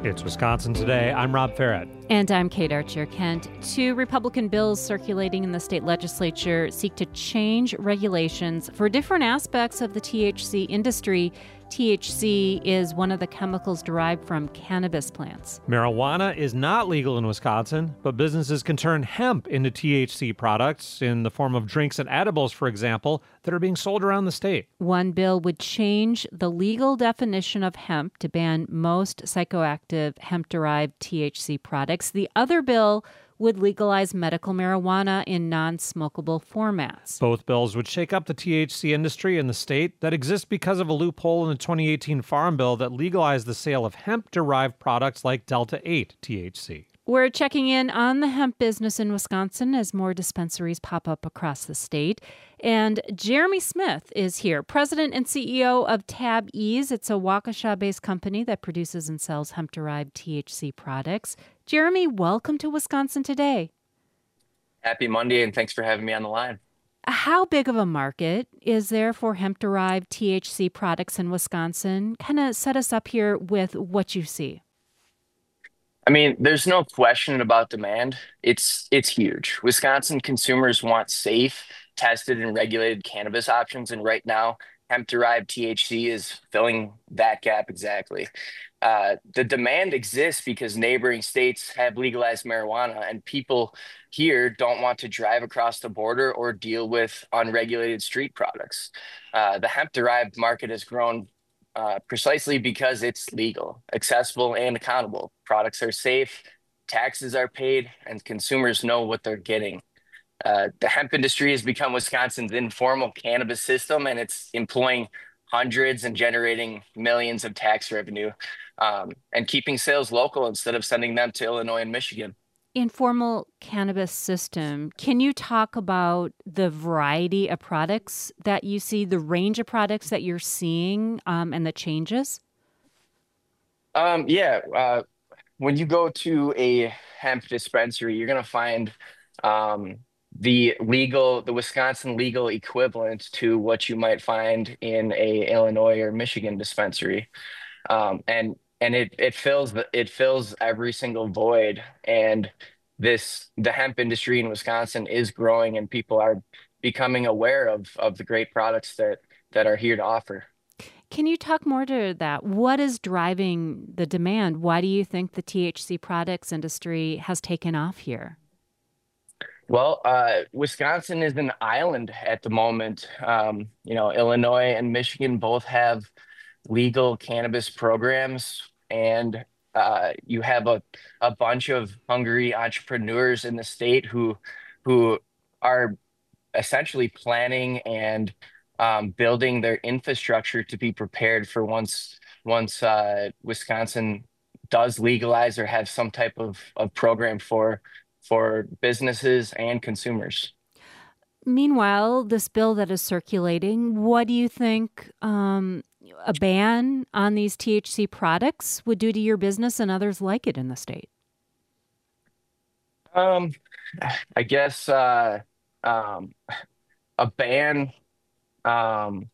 It's Wisconsin Today. I'm Rob Farrett. And I'm Kate Archer-Kent. Two Republican bills circulating in the state legislature seek to change regulations for different aspects of the THC industry. THC is one of the chemicals derived from cannabis plants. Marijuana is not legal in Wisconsin, but businesses can turn hemp into THC products in the form of drinks and edibles, for example, that are being sold around the state. One bill would change the legal definition of hemp to ban most psychoactive hemp-derived THC products. The other bill would legalize medical marijuana in non-smokable formats. Both bills would shake up the THC industry in the state that exists because of a loophole in the 2018 Farm Bill that legalized the sale of hemp-derived products like Delta-8 THC. We're checking in on the hemp business in Wisconsin as more dispensaries pop up across the state. And Jeremy Smith is here, president and CEO of TabEase. It's a Waukesha-based company that produces and sells hemp-derived THC products. Jeremy, welcome to Wisconsin Today. Happy Monday, and thanks for having me on the line. How big of a market is there for hemp-derived THC products in Wisconsin? Kind of set us up here with what you see. I mean, there's no question about demand. It's huge. Wisconsin consumers want safe, tested, and regulated cannabis options, and right now, hemp-derived THC is filling that gap exactly. The demand exists because neighboring states have legalized marijuana, and people here don't want to drive across the border or deal with unregulated street products. The hemp-derived market has grown precisely because it's legal, accessible, and accountable. Products are safe, taxes are paid, and consumers know what they're getting. The hemp industry has become Wisconsin's informal cannabis system, and it's employing hundreds and generating millions of tax revenue, and keeping sales local instead of sending them to Illinois and Michigan. Informal cannabis system. Can you talk about the variety of products that you see, the range of products that you're seeing, and the changes? When you go to a hemp dispensary, you're going to find the Wisconsin legal equivalent to what you might find in a Illinois or Michigan dispensary, and it fills every single void. And the hemp industry in Wisconsin is growing, and people are becoming aware of the great products that are here to offer. Can you talk more to that? What is driving the demand? Why do you think the THC products industry has taken off here? Well, Wisconsin is an island at the moment. Illinois and Michigan both have legal cannabis programs, and you have a bunch of hungry entrepreneurs in the state who are essentially planning and building their infrastructure to be prepared for once Wisconsin does legalize or have some type of program for businesses and consumers. Meanwhile, this bill that is circulating, what do you think a ban on these THC products would do to your business and others like it in the state? I guess a ban um,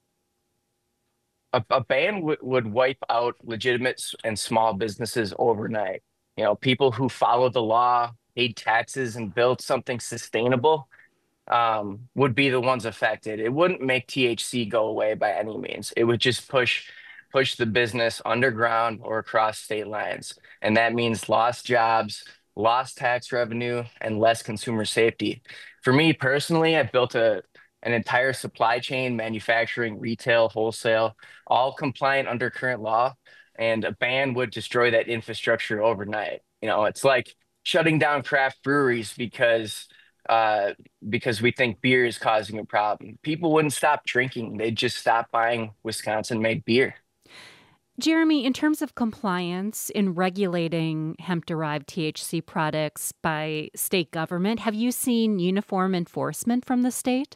a ban would wipe out legitimate and small businesses overnight. People who follow the law, paid taxes, and built something sustainable would be the ones affected. It wouldn't make THC go away by any means. It would just push the business underground or across state lines. And that means lost jobs, lost tax revenue, and less consumer safety. For me personally, I built an entire supply chain, manufacturing, retail, wholesale, all compliant under current law. And a ban would destroy that infrastructure overnight. It's like shutting down craft breweries because we think beer is causing a problem. People wouldn't stop drinking. They'd just stop buying Wisconsin-made beer. Jeremy, in terms of compliance in regulating hemp-derived THC products by state government, have you seen uniform enforcement from the state?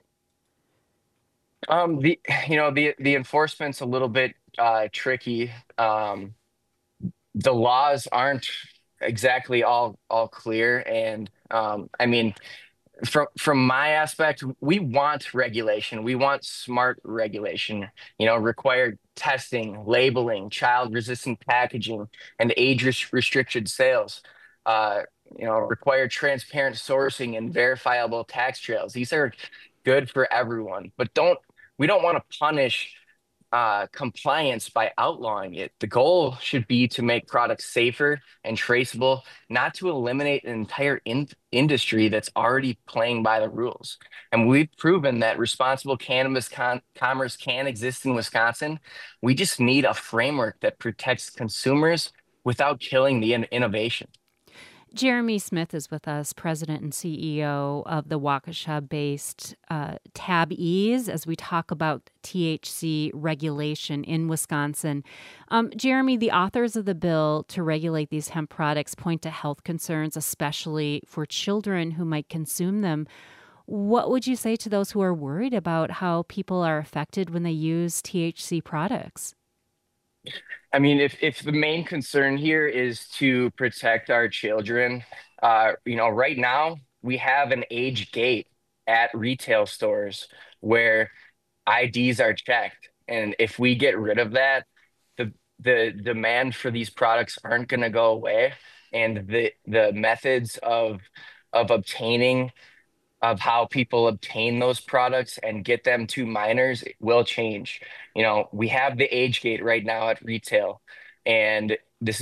The enforcement's a little bit tricky. The laws aren't exactly all clear, and I mean, from my aspect, we want regulation. We want smart regulation, required testing, labeling, child-resistant packaging, and age restricted sales. Uh, required transparent sourcing and verifiable tax trails. These are good for everyone, but we don't want to punish compliance by outlawing it. The goal should be to make products safer and traceable, not to eliminate an entire industry that's already playing by the rules. And we've proven that responsible cannabis commerce can exist in Wisconsin. We just need a framework that protects consumers without killing the innovation. Jeremy Smith is with us, President and CEO of the Waukesha based Tab Ease, as we talk about THC regulation in Wisconsin. Jeremy, the authors of the bill to regulate these hemp products point to health concerns, especially for children who might consume them. What would you say to those who are worried about how people are affected when they use THC products? I mean, if the main concern here is to protect our children, right now we have an age gate at retail stores where IDs are checked, and if we get rid of that, the demand for these products aren't going to go away, and the methods of obtaining of how people obtain those products and get them to minors will change. We have the age gate right now at retail, and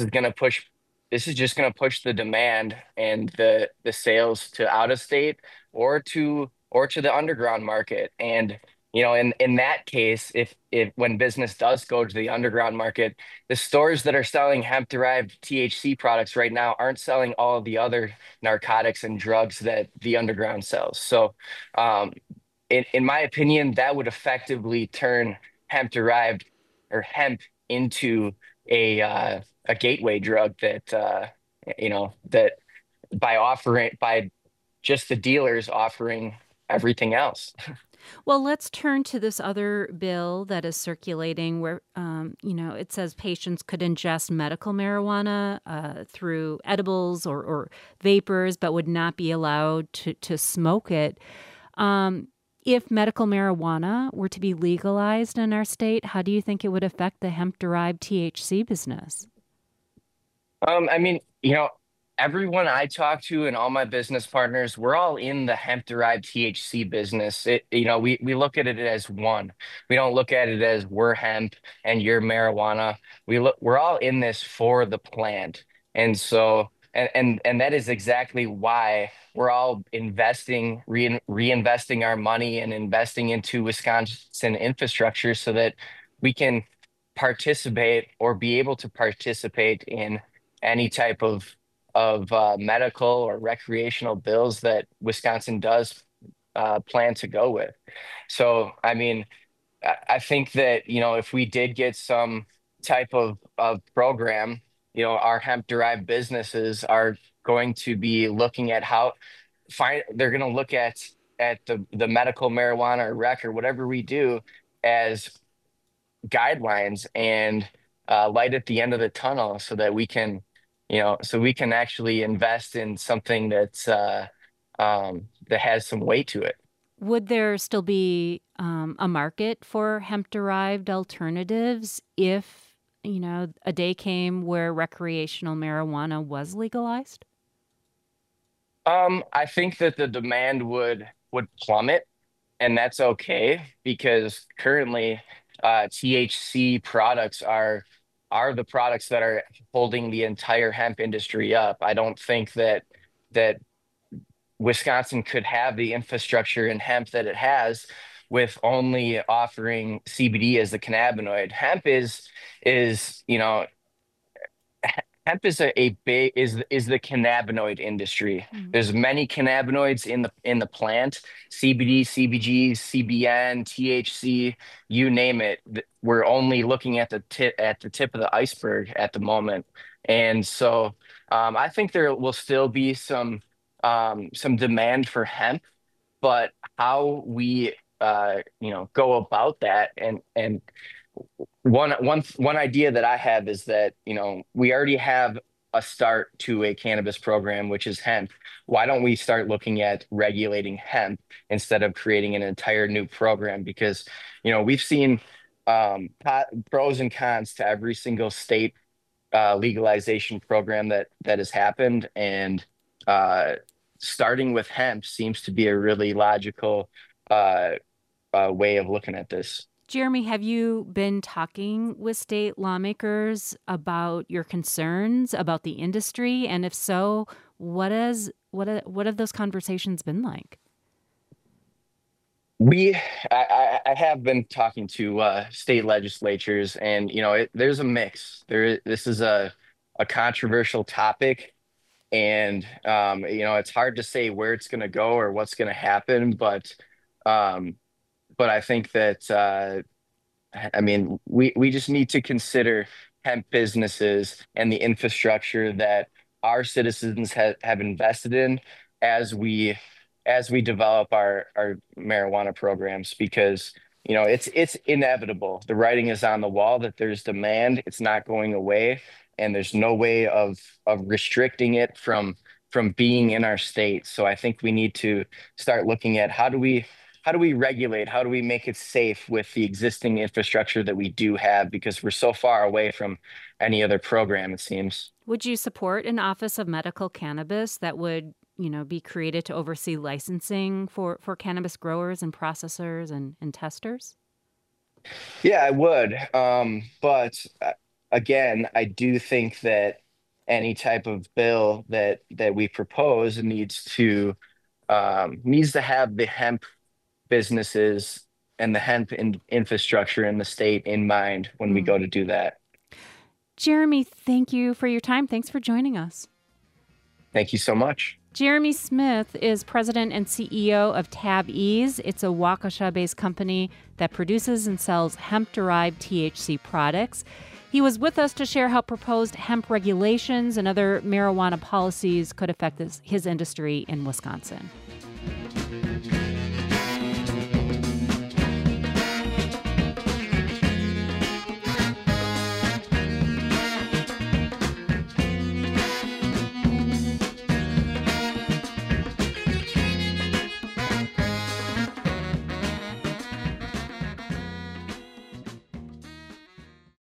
this is just going to push the demand and the sales to out of state or to the underground market. And in that case, if when business does go to the underground market, the stores that are selling hemp derived THC products right now aren't selling all of the other narcotics and drugs that the underground sells. So, in my opinion, that would effectively turn hemp derived or hemp into a gateway drug that by just the dealers offering everything else. Well, let's turn to this other bill that is circulating where, it says patients could ingest medical marijuana through edibles or vapors, but would not be allowed to smoke it. If medical marijuana were to be legalized in our state, how do you think it would affect the hemp-derived THC business? I mean, everyone I talk to and all my business partners, we're all in the hemp derived THC business. We look at it as one. We don't look at it as we're hemp and you're marijuana. We're all in this for the plant. And so, and that is exactly why we're all reinvesting our money and investing into Wisconsin infrastructure so that we can participate or be able to participate in any type of medical or recreational bills that Wisconsin does plan to go with. So, I mean, I think that, if we did get some type of program, our hemp derived businesses are going to be looking at they're going to look at the medical marijuana or rec or whatever we do as guidelines and light at the end of the tunnel so that we can actually invest in something that has some weight to it. Would there still be a market for hemp-derived alternatives if, a day came where recreational marijuana was legalized? I think that the demand would plummet, and that's okay because currently THC products are the products that are holding the entire hemp industry up. I don't think that Wisconsin could have the infrastructure in hemp that it has with only offering CBD as the cannabinoid. Is hemp is a big is the cannabinoid industry. Mm. There's many cannabinoids in the plant, CBD, CBG, CBN, THC, you name it. We're only looking at the tip of the iceberg at the moment. And so I think there will still be some demand for hemp, but how we go about that and one idea that I have is that we already have a start to a cannabis program, which is hemp. Why don't we start looking at regulating hemp instead of creating an entire new program? Because, we've seen pros and cons to every single state legalization program that has happened, and starting with hemp seems to be a really logical way of looking at this. Jeremy, have you been talking with state lawmakers about your concerns about the industry? And if so, what have those conversations been like? I have been talking to state legislatures, and there's a mix. This is a controversial topic, and it's hard to say where it's going to go or what's going to happen. But I think that we just need to consider hemp businesses and the infrastructure that our citizens have invested in as we develop our marijuana programs, because it's inevitable. The writing is on the wall that there's demand. It's not going away, and there's no way of restricting it from being in our state. So I think we need to start looking at how do we regulate? How do we make it safe with the existing infrastructure that we do have? Because we're so far away from any other program, it seems. Would you support an Office of Medical Cannabis that would, be created to oversee licensing for cannabis growers and processors and testers? Yeah, I would. But again, I do think that any type of bill that we propose needs to have the hemp businesses and the hemp infrastructure in the state in mind when we go to do that. Jeremy, thank you for your time. Thanks for joining us. Thank you so much. Jeremy Smith is president and CEO of TabEase. It's a Waukesha-based company that produces and sells hemp-derived THC products. He was with us to share how proposed hemp regulations and other marijuana policies could affect his industry in Wisconsin.